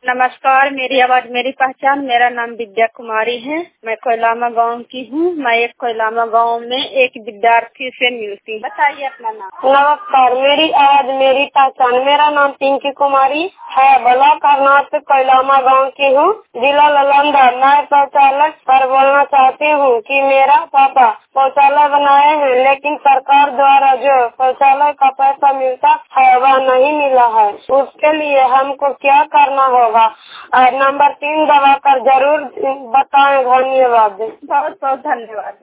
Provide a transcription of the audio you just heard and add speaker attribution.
Speaker 1: नमस्कार, मेरी आवाज मेरी पहचान। मेरा नाम विद्या कुमारी है। मैं कोयलामा गांव की हूँ। मैं एक कोयलामा गांव में एक विद्यार्थी से मिलती हूँ। बताइए अपना नाम।
Speaker 2: नमस्कार, मेरी आवाज मेरी पहचान। मेरा नाम पिंकी कुमारी है। बला कर्नाटक कोयलामा गांव की हूँ, जिला नालंदा। मैं शौचालय पर बोलना चाहती हूँ कि मेरा पापा शौचालय बनाए हैं, लेकिन सरकार द्वारा जो शौचालय का पैसा मिलता है वह नहीं मिला है। उसके लिए हमको क्या करना होगा? और नंबर 3 दबाकर जरूर बताएं। धन्यवाद।
Speaker 1: बहुत बहुत धन्यवाद।